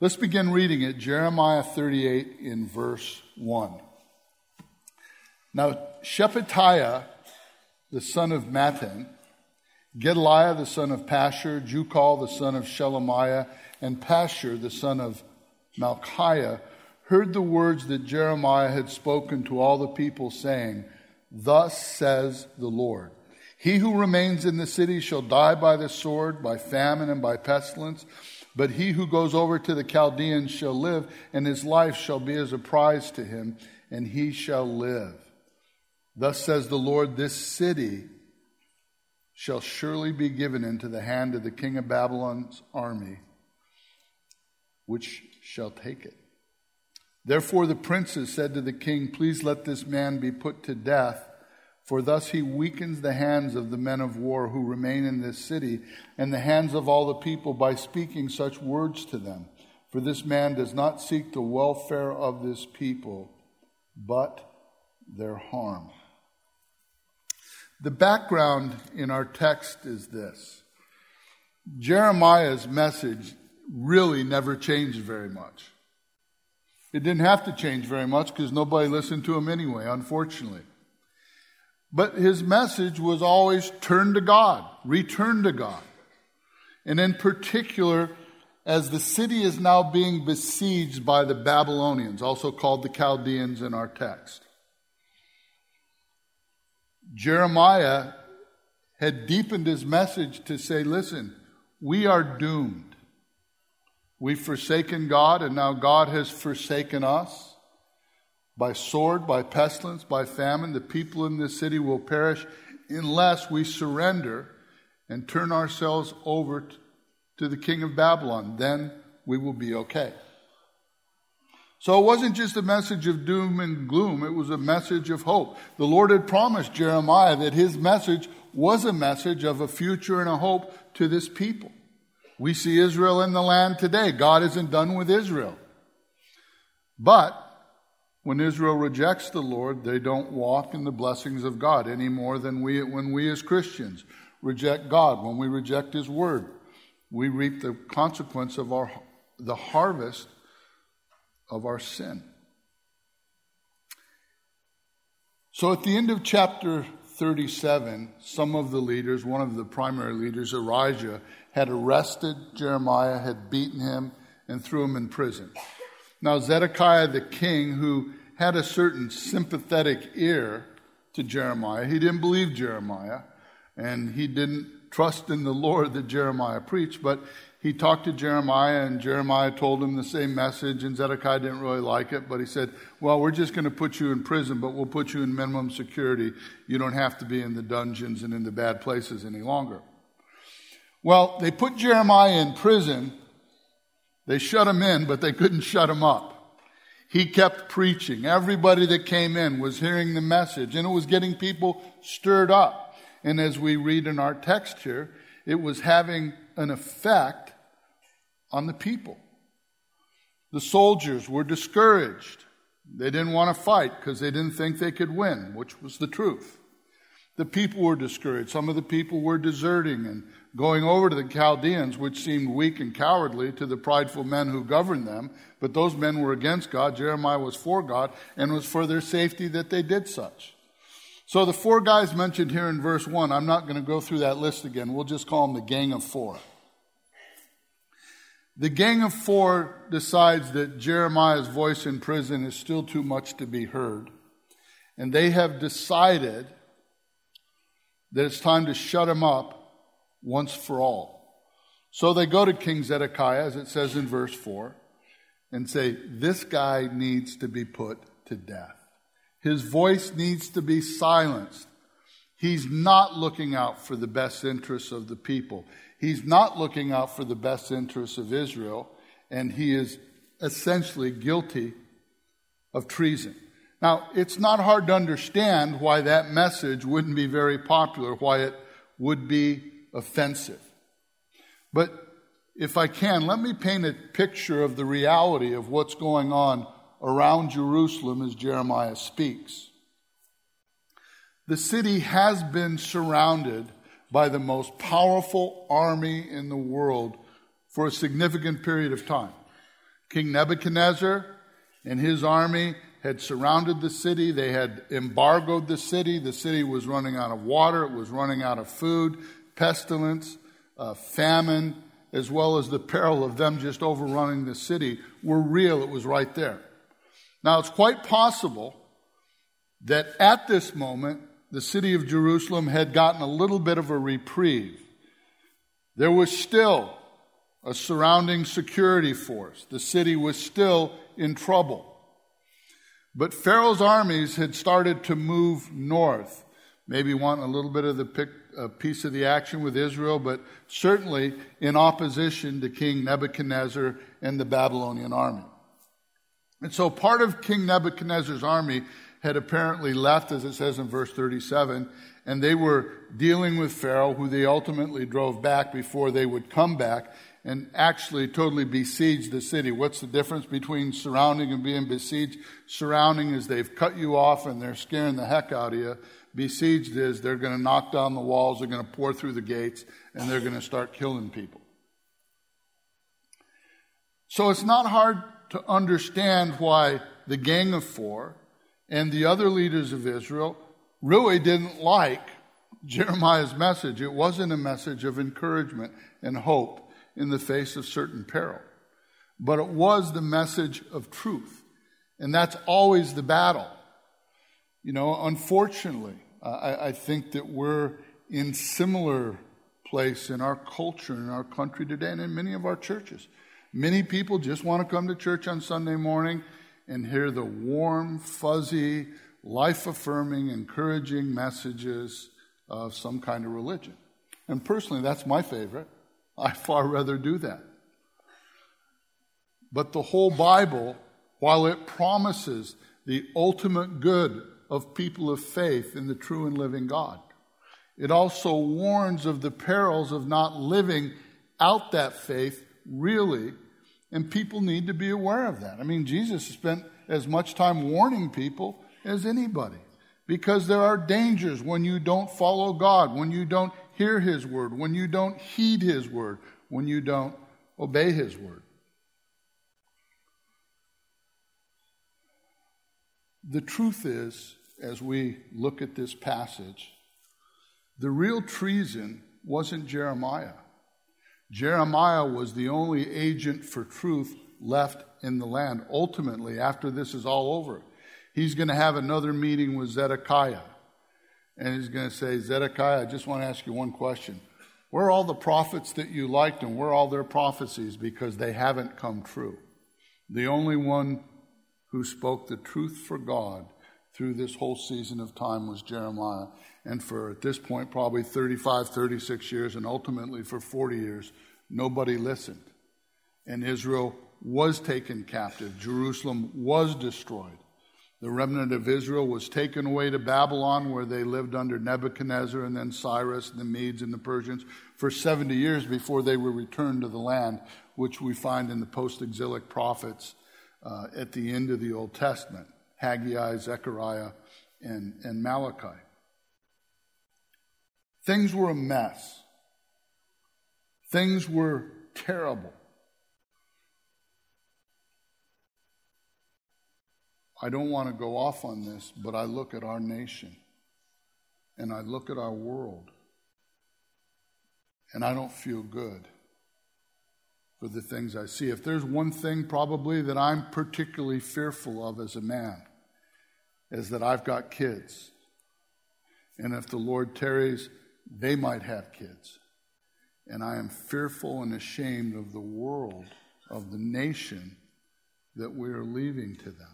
Let's begin reading it, Jeremiah 38 in verse 1. Now, Shephatiah, the son of Mattan, Gedaliah, the son of Pashur, Jukal, the son of Shelemiah, and Pashur, the son of Malchiah, heard the words that Jeremiah had spoken to all the people, saying, "Thus says the Lord, he who remains in the city shall die by the sword, by famine, and by pestilence. But he who goes over to the Chaldeans shall live, and his life shall be as a prize to him, and he shall live. Thus says the Lord, this city shall surely be given into the hand of the king of Babylon's army, which shall take it." Therefore the princes said to the king, "Please let this man be put to death, for thus he weakens the hands of the men of war who remain in this city, and the hands of all the people by speaking such words to them. For this man does not seek the welfare of this people, but their harm." The background in our text is this. Jeremiah's message really never changed very much. It didn't have to change very much because nobody listened to him anyway, unfortunately. But his message was always turn to God, return to God. And in particular, as the city is now being besieged by the Babylonians, also called the Chaldeans in our text. Jeremiah had deepened his message to say, listen, we are doomed. We've forsaken God, and now God has forsaken us. By sword, by pestilence, by famine, the people in this city will perish unless we surrender and turn ourselves over to the king of Babylon. Then we will be okay. So it wasn't just a message of doom and gloom. It was a message of hope. The Lord had promised Jeremiah that his message was a message of a future and a hope to this people. We see Israel in the land today. God isn't done with Israel. But when Israel rejects the Lord, they don't walk in the blessings of God any more than when we as Christians reject God. When we reject His Word, we reap the consequence of the harvest of our sin. So at the end of chapter 37, some of the leaders, one of the primary leaders, Ahijah, had arrested Jeremiah, had beaten him, and threw him in prison. Now Zedekiah the king, who had a certain sympathetic ear to Jeremiah, he didn't believe Jeremiah, and he didn't trust in the Lord that Jeremiah preached, but he talked to Jeremiah, and Jeremiah told him the same message, and Zedekiah didn't really like it, but he said, well, we're just going to put you in prison, but we'll put you in minimum security. You don't have to be in the dungeons and in the bad places any longer. Well, they put Jeremiah in prison. They shut him in, but they couldn't shut him up. He kept preaching. Everybody that came in was hearing the message, and it was getting people stirred up. And as we read in our text here, it was having an effect on the people. The soldiers were discouraged. They didn't want to fight because they didn't think they could win, which was the truth. The people were discouraged. Some of the people were deserting and going over to the Chaldeans, which seemed weak and cowardly to the prideful men who governed them. But those men were against God. Jeremiah was for God, and it was for their safety that they did such. So the four guys mentioned here in verse 1, I'm not going to go through that list again. We'll just call them the Gang of Four. The Gang of Four decides that Jeremiah's voice in prison is still too much to be heard. And they have decided that it's time to shut him up once for all. So they go to King Zedekiah, as it says in verse 4, and say, this guy needs to be put to death. His voice needs to be silenced. He's not looking out for the best interests of the people. He's not looking out for the best interests of Israel, and he is essentially guilty of treason. Now, it's not hard to understand why that message wouldn't be very popular, why it would be offensive. But if I can, let me paint a picture of the reality of what's going on around Jerusalem as Jeremiah speaks. The city has been surrounded by the most powerful army in the world for a significant period of time. King Nebuchadnezzar and his army had surrounded the city. They had embargoed the city. The city was running out of water. It was running out of food. Pestilence, famine, as well as the peril of them just overrunning the city were real. It was right there. Now, it's quite possible that at this moment, the city of Jerusalem had gotten a little bit of a reprieve. There was still a surrounding security force. The city was still in trouble. But Pharaoh's armies had started to move north, maybe wanting a little bit of a piece of the action with Israel, but certainly in opposition to King Nebuchadnezzar and the Babylonian army. And so part of King Nebuchadnezzar's army had apparently left, as it says in verse 37, and they were dealing with Pharaoh, who they ultimately drove back before they would come back and actually totally besiege the city. What's the difference between surrounding and being besieged? Surrounding is they've cut you off and they're scaring the heck out of you. Besieged is they're going to knock down the walls, they're going to pour through the gates, and they're going to start killing people. So it's not hard to understand why the Gang of Four and the other leaders of Israel really didn't like Jeremiah's message. It wasn't a message of encouragement and hope in the face of certain peril, but it was the message of truth. And that's always the battle. You know, unfortunately, I think that we're in similar place in our culture, in our country today, and in many of our churches. Many people just want to come to church on Sunday morning and hear the warm, fuzzy, life-affirming, encouraging messages of some kind of religion. And personally, that's my favorite. I'd far rather do that. But the whole Bible, while it promises the ultimate good of people of faith in the true and living God, it also warns of the perils of not living out that faith really, and people need to be aware of that. I mean, Jesus spent as much time warning people as anybody, because there are dangers when you don't follow God, when you don't hear His word, when you don't heed His word, when you don't obey His word. The truth is, as we look at this passage, the real treason wasn't Jeremiah. Jeremiah was the only agent for truth left in the land. Ultimately, after this is all over, he's going to have another meeting with Zedekiah. And he's going to say, Zedekiah, I just want to ask you one question. Where are all the prophets that you liked, and where are all their prophecies? Because they haven't come true. The only one who spoke the truth for God through this whole season of time was Jeremiah. And for, at this point, probably 35, 36 years, and ultimately for 40 years, nobody listened. And Israel was taken captive. Jerusalem was destroyed. The remnant of Israel was taken away to Babylon, where they lived under Nebuchadnezzar and then Cyrus, the Medes and the Persians, for 70 years before they were returned to the land, which we find in the post-exilic prophets at the end of the Old Testament, Haggai, Zechariah, and Malachi. Things were a mess. Things were terrible. I don't want to go off on this, but I look at our nation and I look at our world and I don't feel good for the things I see. If there's one thing probably that I'm particularly fearful of as a man, is that I've got kids. And if the Lord tarries, they might have kids. And I am fearful and ashamed of the world, of the nation that we are leaving to them.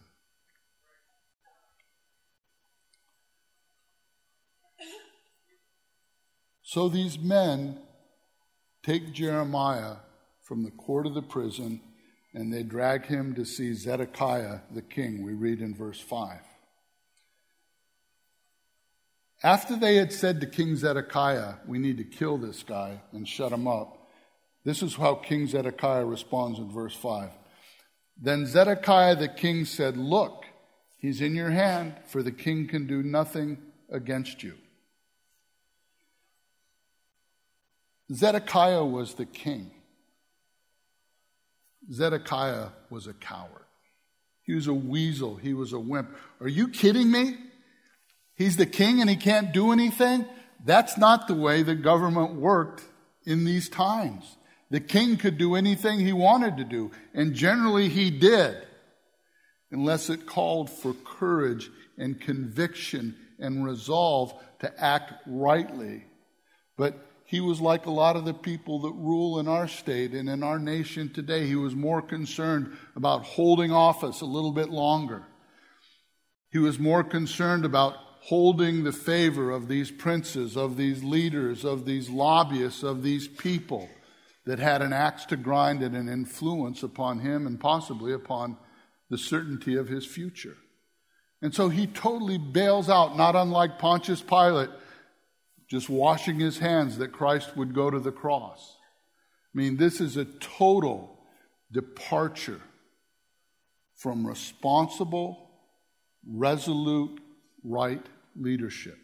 So these men take Jeremiah from the court of the prison and they drag him to see Zedekiah the king, we read in verse 5. After they had said to King Zedekiah, we need to kill this guy and shut him up, this is how King Zedekiah responds in verse 5. Then Zedekiah the king said, look, he's in your hand, for the king can do nothing against you. Zedekiah was the king. Zedekiah was a coward. He was a weasel. He was a wimp. Are you kidding me? He's the king and he can't do anything? That's not the way the government worked in these times. The king could do anything he wanted to do, and generally he did, unless it called for courage and conviction and resolve to act rightly. But he was like a lot of the people that rule in our state and in our nation today. He was more concerned about holding office a little bit longer. He was more concerned about holding the favor of these princes, of these leaders, of these lobbyists, of these people that had an axe to grind and an influence upon him and possibly upon the certainty of his future. And so he totally bails out, not unlike Pontius Pilate, just washing his hands that Christ would go to the cross. I mean, this is a total departure from responsible, resolute, right leadership.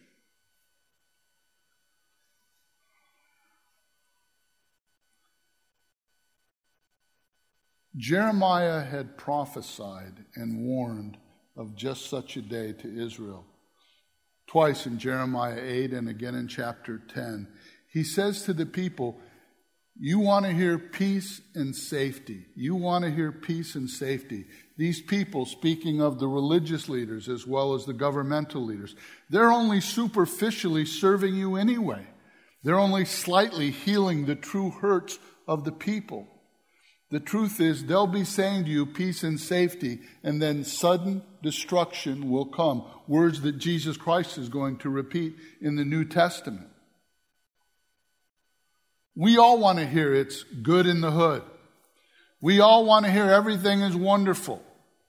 Jeremiah had prophesied and warned of just such a day to Israel. Twice in Jeremiah 8 and again in chapter 10. He says to the people, you want to hear peace and safety. You want to hear peace and safety. These people, speaking of the religious leaders as well as the governmental leaders, they're only superficially serving you anyway. They're only slightly healing the true hurts of the people. The truth is, they'll be saying to you peace and safety, and then sudden destruction will come. Words that Jesus Christ is going to repeat in the New Testament. We all want to hear it's good in the hood. We all want to hear everything is wonderful.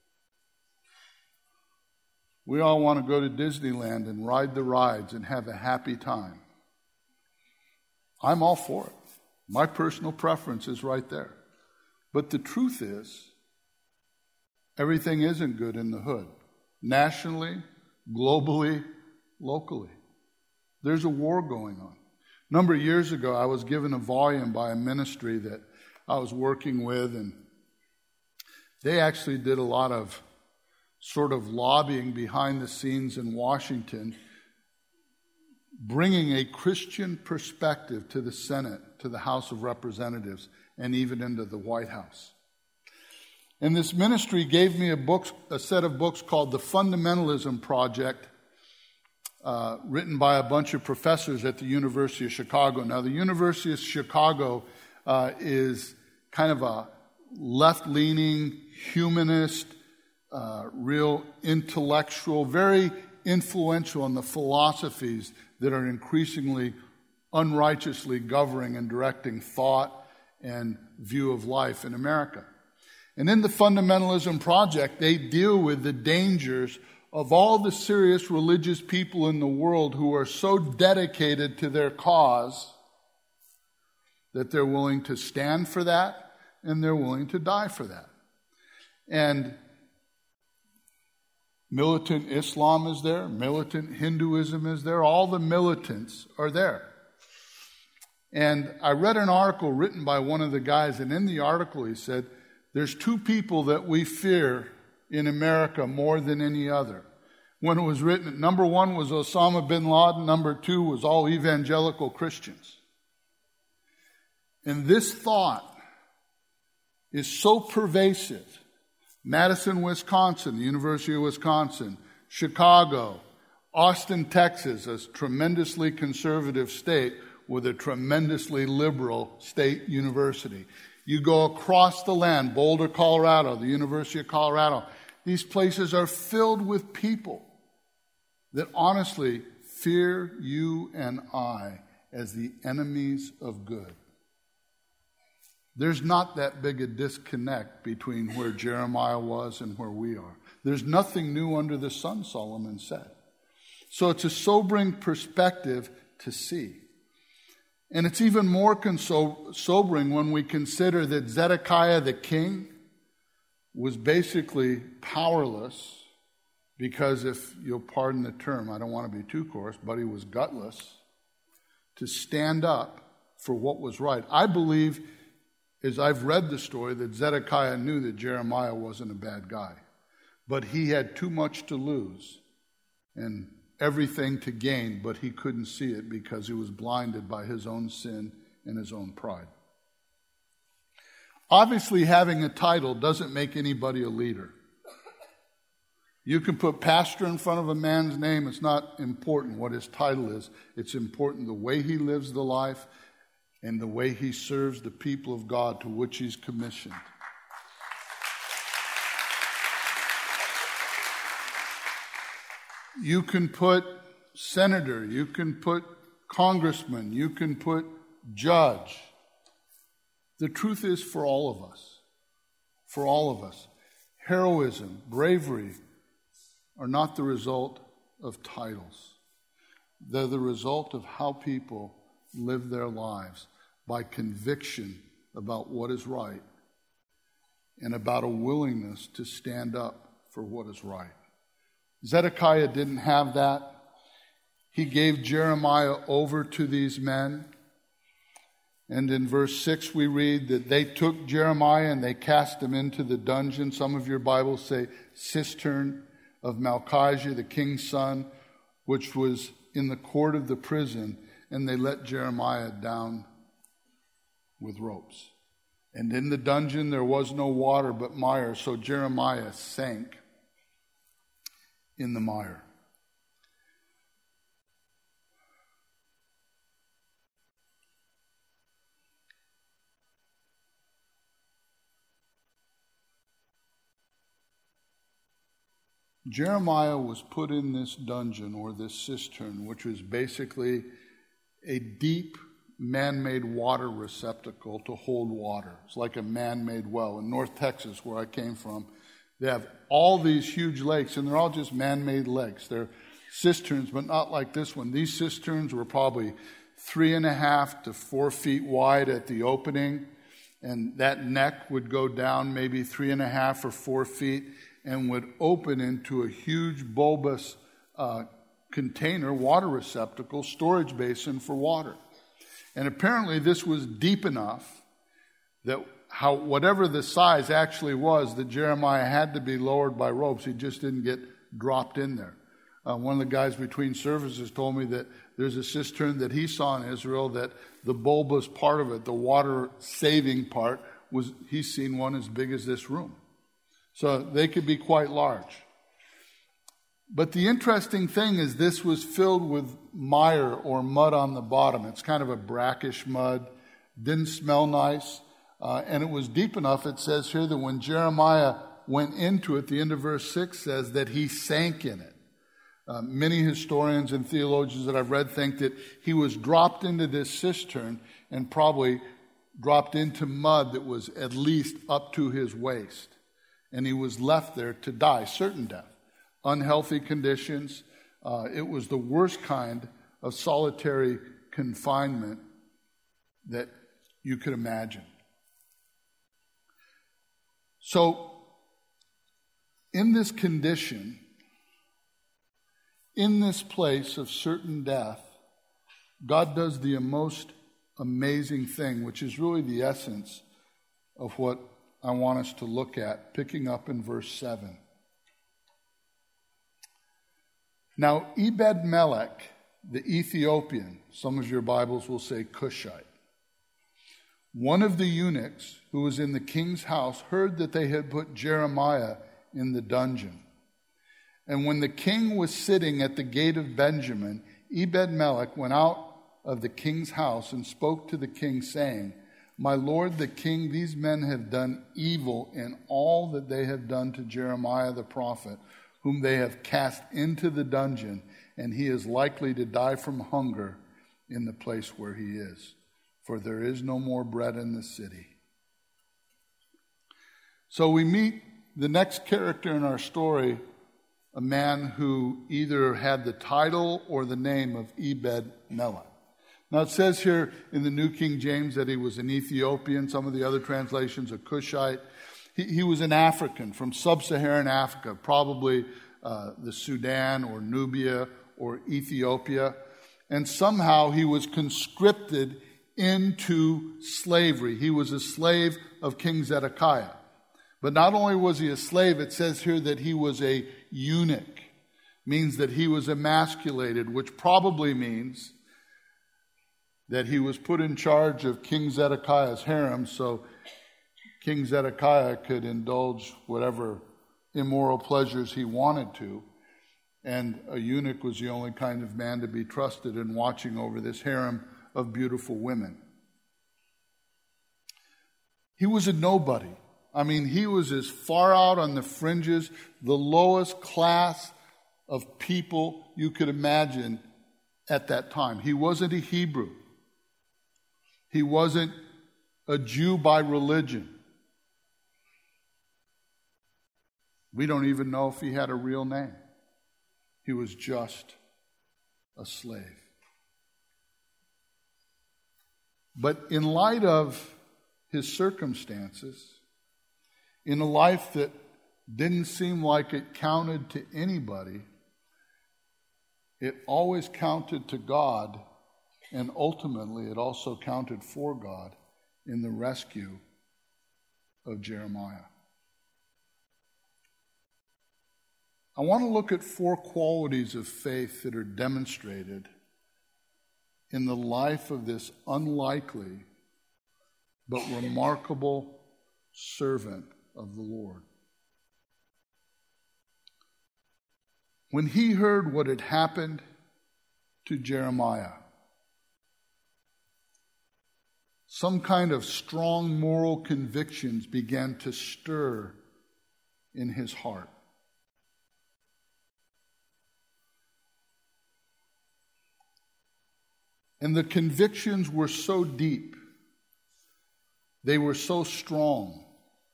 We all want to go to Disneyland and ride the rides and have a happy time. I'm all for it. My personal preference is right there. But the truth is, everything isn't good in the hood. Nationally, globally, locally. There's a war going on. A number of years ago, I was given a volume by a ministry that I was working with, and they actually did a lot of sort of lobbying behind the scenes in Washington, bringing a Christian perspective to the Senate, to the House of Representatives, and even into the White House. And this ministry gave me a set of books called The Fundamentalism Project, written by a bunch of professors at the University of Chicago. Now, the University of Chicago is kind of a left-leaning, humanist, real intellectual, very influential in the philosophies that are increasingly unrighteously governing and directing thought and view of life in America. And in the Fundamentalism Project, they deal with the dangers of all the serious religious people in the world who are so dedicated to their cause that they're willing to stand for that and they're willing to die for that. And militant Islam is there, militant Hinduism is there, all the militants are there. And I read an article written by one of the guys, and in the article he said, there's two people that we fear in America more than any other. When it was written, number one was Osama bin Laden, number two was all evangelical Christians. And this thought is so pervasive. Madison, Wisconsin, the University of Wisconsin, Chicago, Austin, Texas, a tremendously conservative state with a tremendously liberal state university. You go across the land, Boulder, Colorado, the University of Colorado. These places are filled with people that honestly fear you and I as the enemies of good. There's not that big a disconnect between where Jeremiah was and where we are. There's nothing new under the sun, Solomon said. So it's a sobering perspective to see. And it's even more sobering when we consider that Zedekiah the king was basically powerless because, if you'll pardon the term, I don't want to be too coarse, but he was gutless to stand up for what was right. I believe is I've read the story that Zedekiah knew that Jeremiah wasn't a bad guy, but he had too much to lose and everything to gain, but he couldn't see it because he was blinded by his own sin and his own pride. Obviously, having a title doesn't make anybody a leader. You can put pastor in front of a man's name. It's not important what his title is. It's important the way he lives the life and the way he serves the people of God to which he's commissioned. You can put senator, you can put congressman, you can put judge. The truth is, for all of us, heroism, bravery are not the result of titles. They're the result of how people live their lives by conviction about what is right and about a willingness to stand up for what is right. Zedekiah didn't have that. He gave Jeremiah over to these men. And in verse 6 we read that they took Jeremiah and they cast him into the dungeon. Some of your Bibles say cistern of Malchijah, the king's son, which was in the court of the prison. And they let Jeremiah down with ropes. And in the dungeon there was no water but mire, so Jeremiah sank in the mire. Jeremiah was put in this dungeon or this cistern, which was basically a deep man-made water receptacle to hold water. It's like a man-made well. In North Texas, where I came from, they have all these huge lakes, and they're all just man-made lakes. They're cisterns, but not like this one. These cisterns were probably 3.5 to 4 feet wide at the opening, and that neck would go down maybe 3.5 or 4 feet and would open into a huge bulbous container, water receptacle, storage basin for water. And apparently this was deep enough that whatever the size actually was, that Jeremiah had to be lowered by ropes. He just didn't get dropped in there. One of the guys between services told me that there's a cistern that he saw in Israel that the bulbous part of it, the water-saving part, he's seen one as big as this room. So they could be quite large. But the interesting thing is this was filled with mire or mud on the bottom. It's kind of a brackish mud, didn't smell nice, and it was deep enough, it says here, that when Jeremiah went into it, the end of verse 6 says that he sank in it. Many historians and theologians that I've read think that he was dropped into this cistern and probably dropped into mud that was at least up to his waist. And he was left there to die, certain death. Unhealthy conditions. It was the worst kind of solitary confinement that you could imagine. So, in this condition, in this place of certain death, God does the most amazing thing, which is really the essence of what I want us to look at, picking up in verse 7. Now, Ebed-Melech, the Ethiopian, some of your Bibles will say Cushite, one of the eunuchs who was in the king's house, heard that they had put Jeremiah in the dungeon. And when the king was sitting at the gate of Benjamin, Ebed-Melech went out of the king's house and spoke to the king, saying, "My lord the king, these men have done evil in all that they have done to Jeremiah the prophet, whom they have cast into the dungeon, and he is likely to die from hunger in the place where he is. For there is no more bread in the city." So we meet the next character in our story, a man who either had the title or the name of Ebed-Melech. Now it says here in the New King James that he was an Ethiopian, some of the other translations a Cushite. He was an African from sub-Saharan Africa, probably the Sudan or Nubia or Ethiopia. And somehow he was conscripted into slavery. He was a slave of King Zedekiah. But not only was he a slave, it says here that he was a eunuch. Means that he was emasculated, which probably means that he was put in charge of King Zedekiah's harem so King Zedekiah could indulge whatever immoral pleasures he wanted to. And a eunuch was the only kind of man to be trusted in watching over this harem of beautiful women. He was a nobody. I mean, he was as far out on the fringes, the lowest class of people you could imagine at that time. He wasn't a Hebrew. He wasn't a Jew by religion. We don't even know if he had a real name. He was just a slave. But in light of his circumstances, in a life that didn't seem like it counted to anybody, it always counted to God, and ultimately it also counted for God in the rescue of Jeremiah. I want to look at 4 qualities of faith that are demonstrated in the life of this unlikely but remarkable servant of the Lord. When he heard what had happened to Jeremiah, some kind of strong moral convictions began to stir in his heart. And the convictions were so deep, they were so strong,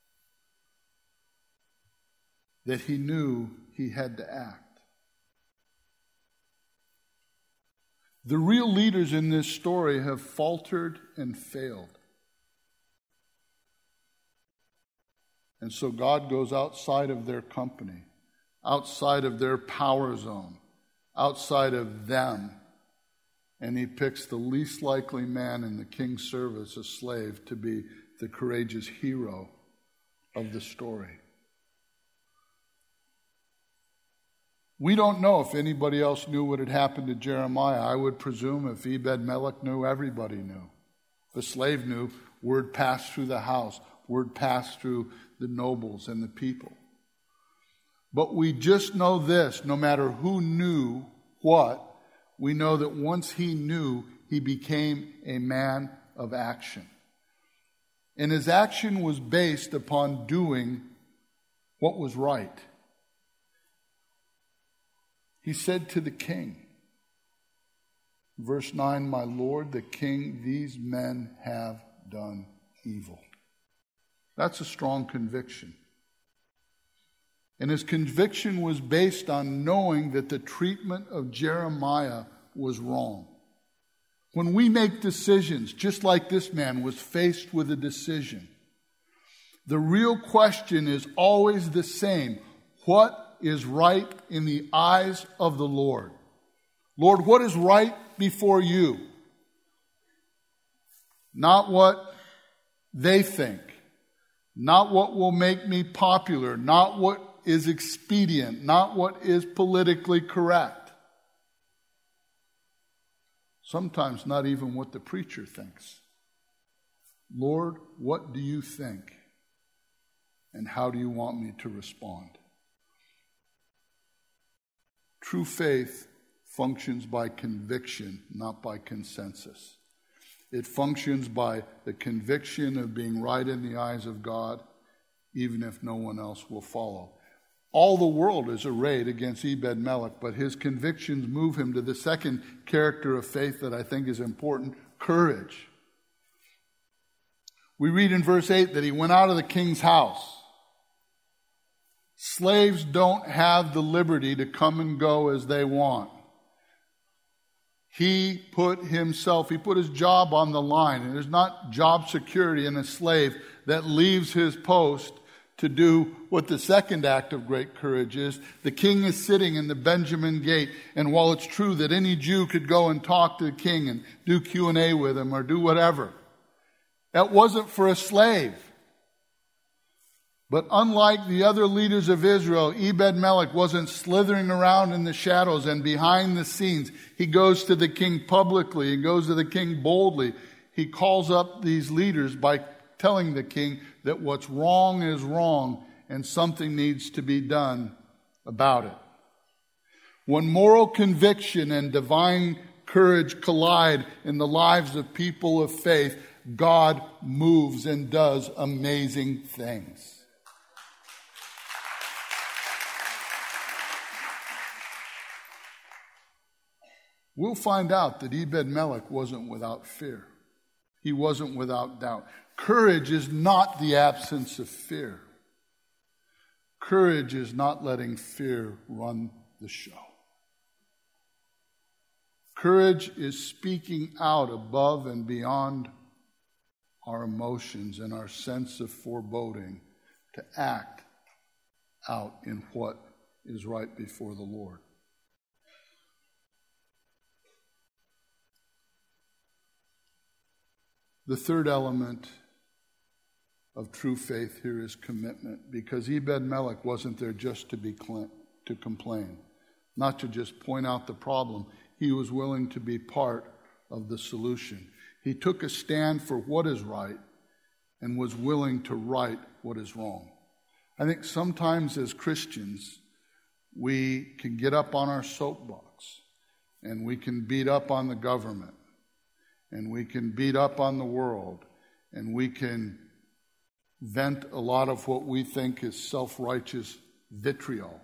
that he knew he had to act. The real leaders in this story have faltered and failed. And so God goes outside of their company, outside of their power zone, outside of them, and he picks the least likely man in the king's service, a slave, to be the courageous hero of the story. We don't know if anybody else knew what had happened to Jeremiah. I would presume if Ebed-Melech knew, everybody knew. If a slave knew, word passed through the house, word passed through the nobles and the people. But we just know this, no matter who knew what, we know that once he knew, he became a man of action. And his action was based upon doing what was right. He said to the king, verse 9, "My lord, the king, these men have done evil." That's a strong conviction. And his conviction was based on knowing that the treatment of Jeremiah was wrong. When we make decisions, just like this man was faced with a decision, the real question is always the same. What is right in the eyes of the Lord? Lord, what is right before you? Not what they think, not what will make me popular, not what is expedient, not what is politically correct. Sometimes not even what the preacher thinks. Lord, what do you think? And how do you want me to respond? True faith functions by conviction, not by consensus. It functions by the conviction of being right in the eyes of God, even if no one else will follow. All the world is arrayed against Ebed-Melech, but his convictions move him to the second character of faith that I think is important, courage. We read in verse 8 that he went out of the king's house. Slaves don't have the liberty to come and go as they want. He put his job on the line. And there's not job security in a slave that leaves his post to do what the second act of great courage is. The king is sitting in the Benjamin gate, and while it's true that any Jew could go and talk to the king and do Q&A with him or do whatever, that wasn't for a slave. But unlike the other leaders of Israel, Ebed-Melech wasn't slithering around in the shadows and behind the scenes. He goes to the king publicly. He goes to the king boldly. He calls up these leaders by telling the king that what's wrong is wrong and something needs to be done about it. When moral conviction and divine courage collide in the lives of people of faith, God moves and does amazing things. We'll find out that Ebed-Melech wasn't without fear. He wasn't without doubt. Courage is not the absence of fear. Courage is not letting fear run the show. Courage is speaking out above and beyond our emotions and our sense of foreboding to act out in what is right before the Lord. The third element of true faith here is commitment, because Ebed-Melech wasn't there just to complain, not to just point out the problem. He was willing to be part of the solution. He took a stand for what is right and was willing to right what is wrong. I think sometimes as Christians, we can get up on our soapbox and we can beat up on the government and we can beat up on the world and we can vent a lot of what we think is self-righteous vitriol.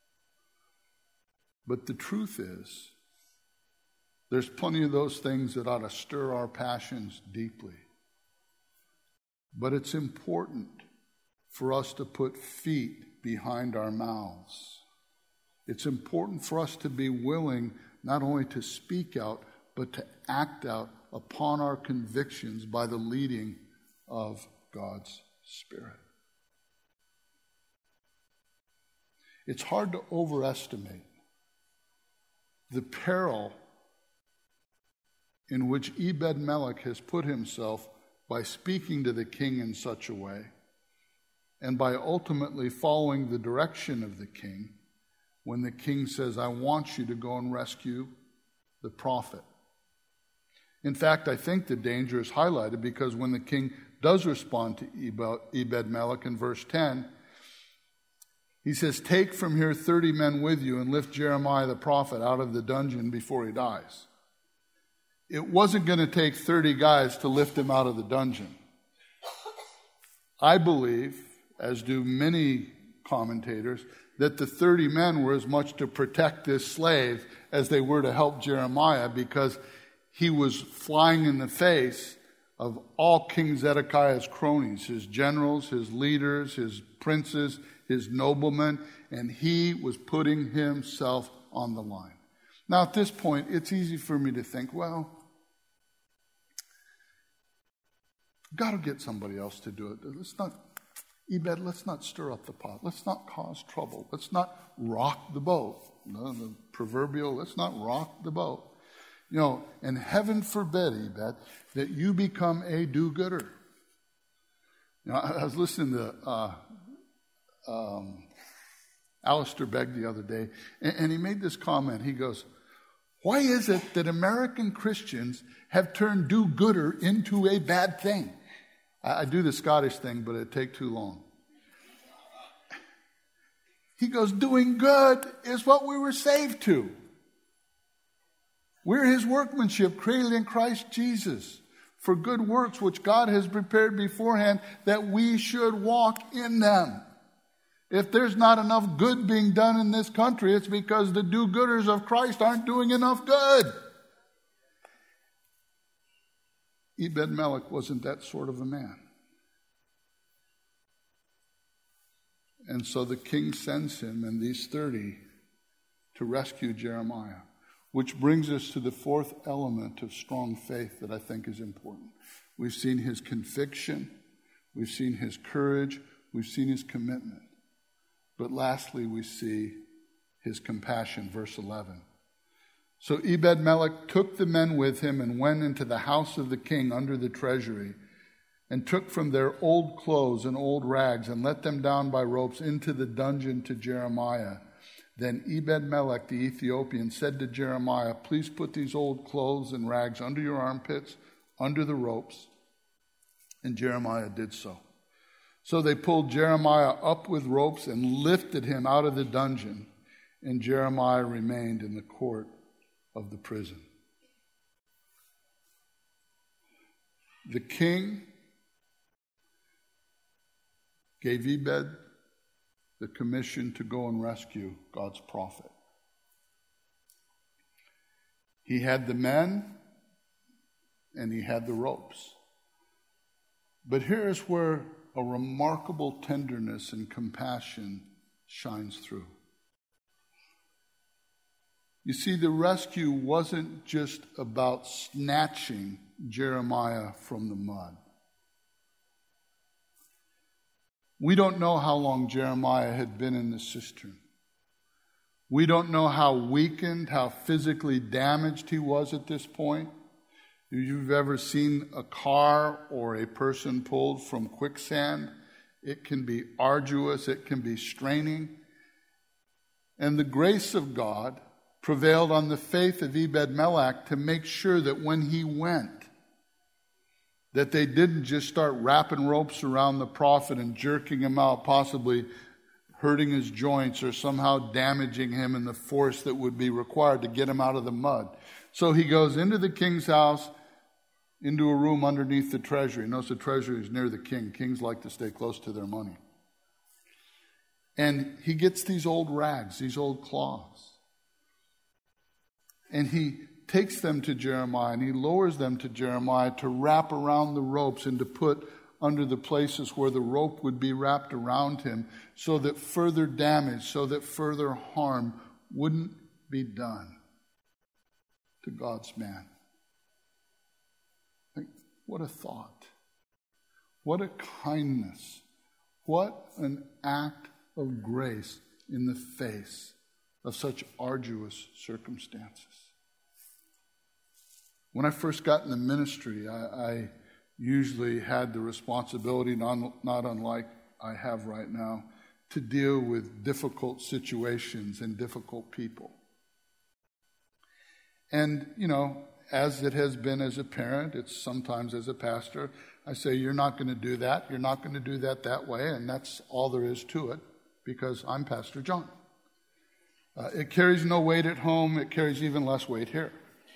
But the truth is, there's plenty of those things that ought to stir our passions deeply. But it's important for us to put feet behind our mouths. It's important for us to be willing not only to speak out, but to act out upon our convictions by the leading of God's Spirit. It's hard to overestimate the peril in which Ebed-Melech has put himself by speaking to the king in such a way and by ultimately following the direction of the king when the king says, I want you to go and rescue the prophet. In fact, I think the danger is highlighted because when the king does respond to Ebed-Melech in verse 10, he says, take from here 30 men with you and lift Jeremiah the prophet out of the dungeon before he dies. It wasn't going to take 30 guys to lift him out of the dungeon. I believe, as do many commentators, that the 30 men were as much to protect this slave as they were to help Jeremiah, because he was flying in the face of all King Zedekiah's cronies, his generals, his leaders, his princes, his noblemen, and he was putting himself on the line. Now, at this point, it's easy for me to think, well, God will get somebody else to do it. Let's not stir up the pot. Let's not cause trouble. Let's not rock the boat. The proverbial, let's not rock the boat. You know, and heaven forbid, Ebed, that you become a do-gooder. You know, I was listening to Alistair Begg the other day, and he made this comment. He goes, why is it that American Christians have turned do-gooder into a bad thing? I do the Scottish thing, but it'd take too long. He goes, doing good is what we were saved to. We're his workmanship, created in Christ Jesus, for good works which God has prepared beforehand that we should walk in them. If there's not enough good being done in this country, it's because the do-gooders of Christ aren't doing enough good. Ebed-Melech wasn't that sort of a man. And so the king sends him and these 30 to rescue Jeremiah, which brings us to the fourth element of strong faith that I think is important. We've seen his conviction, we've seen his courage, We've seen his commitment. But lastly, we see his compassion, verse 11. So Ebed-Melech took the men with him and went into the house of the king under the treasury, and took from their old clothes and old rags, and let them down by ropes into the dungeon to Jeremiah. Then Ebed-Melech the Ethiopian said to Jeremiah, please put these old clothes and rags under your armpits, under the ropes. And Jeremiah did so. So they pulled Jeremiah up with ropes and lifted him out of the dungeon, and Jeremiah remained in the court of the prison. The king gave Ebed the commission to go and rescue God's prophet. He had the men and he had the ropes. But here's where a remarkable tenderness and compassion shines through. You see, the rescue wasn't just about snatching Jeremiah from the mud. We don't know how long Jeremiah had been in the cistern. We don't know how weakened, how physically damaged he was at this point. If you've ever seen a car or a person pulled from quicksand, it can be arduous, it can be straining. And the grace of God prevailed on the faith of Ebed-Melech to make sure that when he went, that they didn't just start wrapping ropes around the prophet and jerking him out, possibly hurting his joints or somehow damaging him in the force that would be required to get him out of the mud. So he goes into the king's house, into a room underneath the treasury. Notice the treasury is near the king. Kings like to stay close to their money. And he gets these old rags, these old cloths. And he takes them to Jeremiah, and he lowers them to Jeremiah to wrap around the ropes and to put under the places where the rope would be wrapped around him, so that further damage, so that further harm wouldn't be done to God's man. What a thought. What a kindness. What an act of grace in the face of such arduous circumstances. When I first got in the ministry, I usually had the responsibility, not unlike I have right now, to deal with difficult situations and difficult people. And, as it has been as a parent, it's sometimes as a pastor, I say, you're not going to do that. You're not going to do that way. And that's all there is to it, because I'm Pastor John. It carries no weight at home. It carries even less weight here.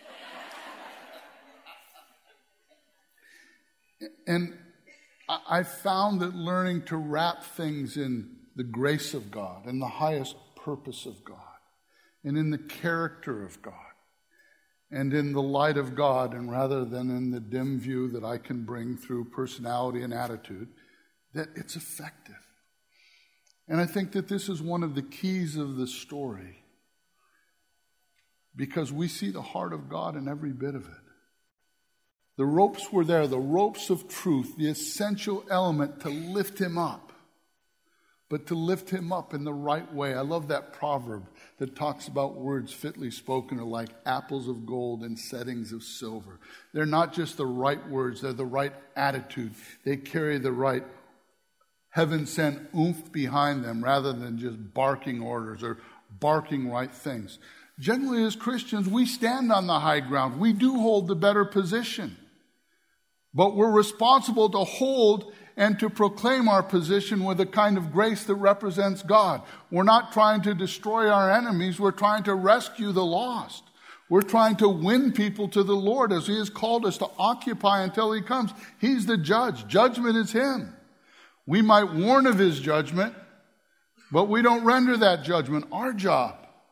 And I found that learning to wrap things in the grace of God and the highest purpose of God and in the character of God and in the light of God, and rather than in the dim view that I can bring through personality and attitude, that it's effective. And I think that this is one of the keys of the story, because we see the heart of God in every bit of it. The ropes were there, the ropes of truth, the essential element to lift him up, but to lift him up in the right way. I love that proverb that talks about words fitly spoken are like apples of gold in settings of silver. They're not just the right words, they're the right attitude. They carry the right heaven-sent oomph behind them, rather than just barking orders or barking right things. Generally, as Christians, we stand on the high ground. We do hold the better position. But we're responsible to hold and to proclaim our position with a kind of grace that represents God. We're not trying to destroy our enemies. We're trying to rescue the lost. We're trying to win people to the Lord, as he has called us to occupy until he comes. He's the judge. Judgment is him. We might warn of his judgment, but we don't render that judgment. Our job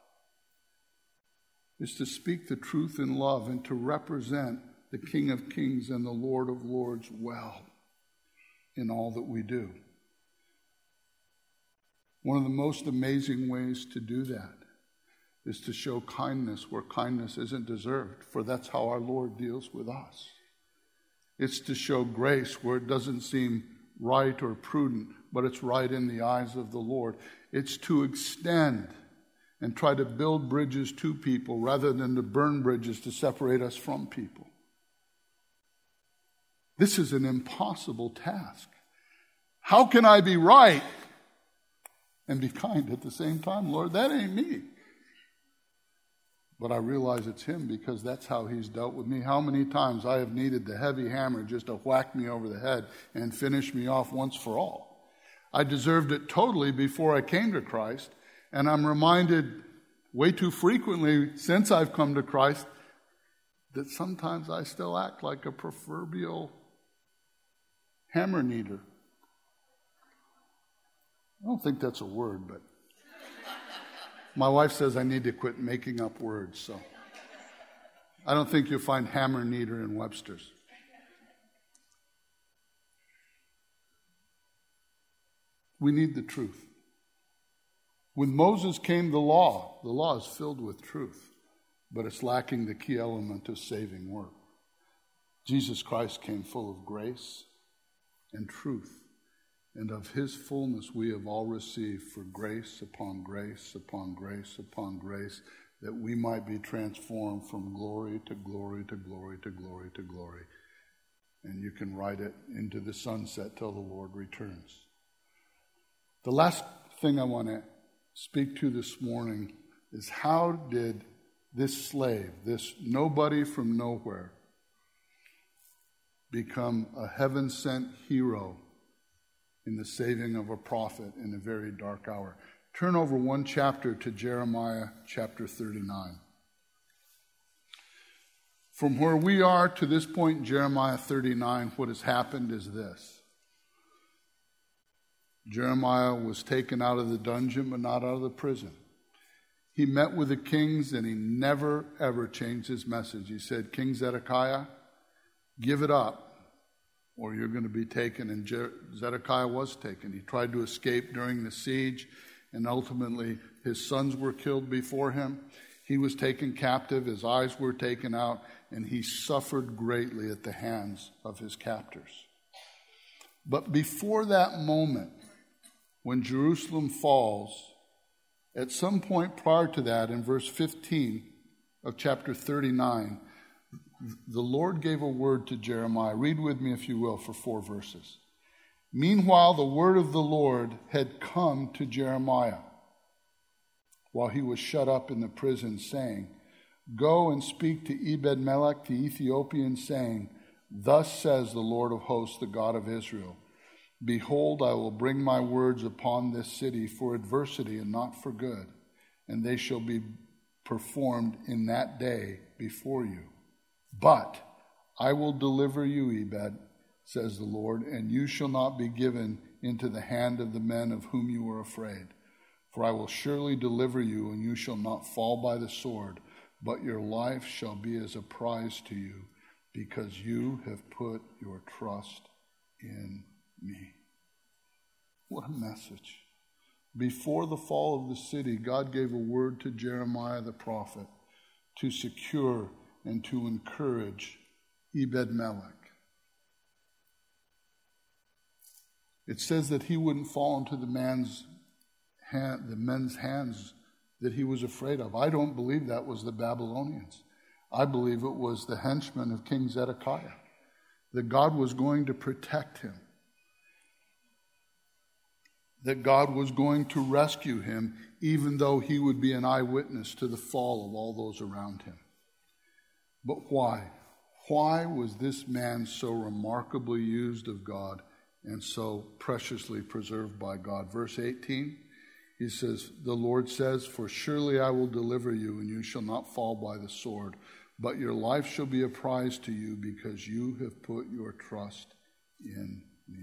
is to speak the truth in love and to represent the King of Kings and the Lord of Lords well in all that we do. One of the most amazing ways to do that is to show kindness where kindness isn't deserved, for that's how our Lord deals with us. It's to show grace where it doesn't seem right or prudent, but it's right in the eyes of the Lord. It's to extend and try to build bridges to people rather than to burn bridges to separate us from people. This is an impossible task. How can I be right and be kind at the same time? Lord, that ain't me. But I realize it's him because that's how he's dealt with me. How many times I have needed the heavy hammer just to whack me over the head and finish me off once for all. I deserved it totally before I came to Christ, and I'm reminded way too frequently since I've come to Christ that sometimes I still act like a proverbial hammer kneader. I don't think that's a word, but my wife says I need to quit making up words, so I don't think you'll find hammer kneader in Webster's. We need the truth. When Moses came the law is filled with truth, but it's lacking the key element of saving work. Jesus Christ came full of grace and truth, and of his fullness we have all received for grace upon grace upon grace upon grace, that we might be transformed from glory to glory to glory to glory to glory. And you can write it into the sunset till the Lord returns. The last thing I want to speak to this morning is, how did this slave, this nobody from nowhere, become a heaven-sent hero in the saving of a prophet in a very dark hour? Turn over one chapter to Jeremiah chapter 39. From where we are to this point in Jeremiah 39, what has happened is this. Jeremiah was taken out of the dungeon, but not out of the prison. He met with the kings, and he never, ever changed his message. He said, King Zedekiah, give it up, or you're going to be taken. And Zedekiah was taken. He tried to escape during the siege, and ultimately his sons were killed before him. He was taken captive, his eyes were taken out, and he suffered greatly at the hands of his captors. But before that moment, when Jerusalem falls, at some point prior to that, in verse 15 of chapter 39, the Lord gave a word to Jeremiah. Read with me, if you will, for 4 verses. Meanwhile, the word of the Lord had come to Jeremiah while he was shut up in the prison, saying, Go and speak to Ebed-melech the Ethiopian, saying, Thus says the Lord of hosts, the God of Israel, Behold, I will bring my words upon this city for adversity and not for good, and they shall be performed in that day before you. But I will deliver you, Ebed, says the Lord, and you shall not be given into the hand of the men of whom you are afraid. For I will surely deliver you, and you shall not fall by the sword, but your life shall be as a prize to you, because you have put your trust in me. What a message. Before the fall of the city, God gave a word to Jeremiah the prophet to secure and to encourage Ebed-melech. It says that he wouldn't fall into the men's hands that he was afraid of. I don't believe that was the Babylonians. I believe it was the henchmen of King Zedekiah, that God was going to protect him, that God was going to rescue him, even though he would be an eyewitness to the fall of all those around him. But why? Why was this man so remarkably used of God and so preciously preserved by God? Verse 18, he says, the Lord says, For surely I will deliver you, and you shall not fall by the sword, but your life shall be a prize to you, because you have put your trust in me.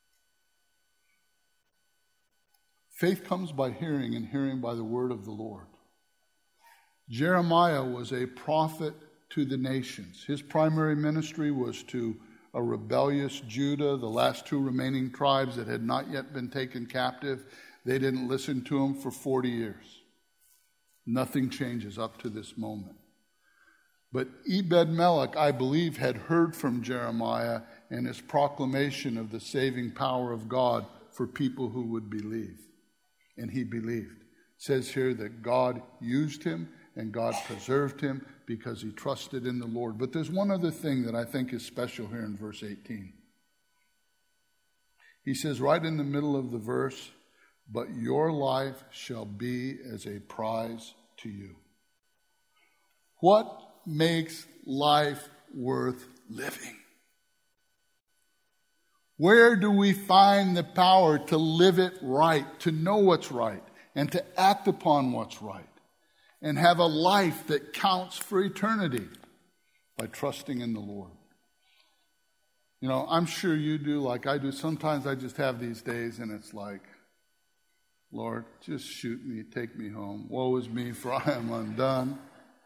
Faith comes by hearing, and hearing by the word of the Lord. Jeremiah was a prophet to the nations. His primary ministry was to a rebellious Judah, the last 2 remaining tribes that had not yet been taken captive. They didn't listen to him for 40 years. Nothing changes up to this moment. But Ebed-melech, I believe, had heard from Jeremiah and his proclamation of the saving power of God for people who would believe. And he believed. It says here that God used him and God preserved him because he trusted in the Lord. But there's one other thing that I think is special here in verse 18. He says right in the middle of the verse, but your life shall be as a prize to you. What makes life worth living? Where do we find the power to live it right, to know what's right, and to act upon what's right, and have a life that counts for eternity? By trusting in the Lord. You know, I'm sure you do like I do. Sometimes I just have these days and it's like, Lord, just shoot me, take me home. Woe is me, for I am undone.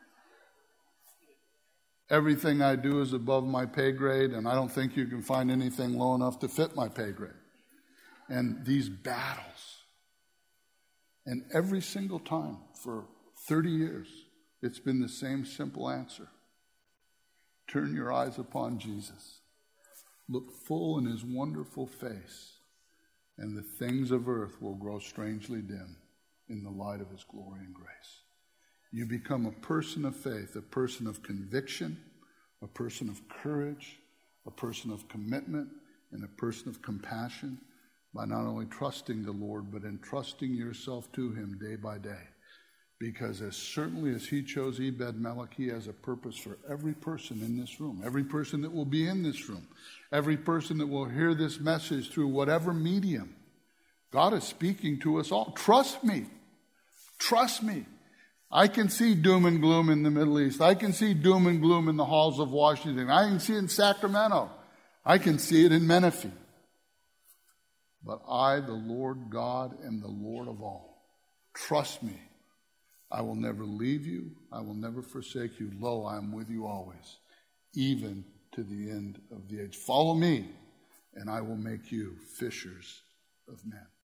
Everything I do is above my pay grade, and I don't think you can find anything low enough to fit my pay grade. And these battles. And every single time for 30 years, it's been the same simple answer. Turn your eyes upon Jesus. Look full in his wonderful face, and the things of earth will grow strangely dim in the light of his glory and grace. You become a person of faith, a person of conviction, a person of courage, a person of commitment, and a person of compassion by not only trusting the Lord, but entrusting yourself to him day by day. Because as certainly as he chose Ebed-Melech, he has a purpose for every person in this room, every person that will be in this room, every person that will hear this message through whatever medium. God is speaking to us all. Trust me. Trust me. I can see doom and gloom in the Middle East. I can see doom and gloom in the halls of Washington. I can see it in Sacramento. I can see it in Menifee. But I, the Lord God, am the Lord of all. Trust me. I will never leave you. I will never forsake you. Lo, I am with you always, even to the end of the age. Follow me, and I will make you fishers of men.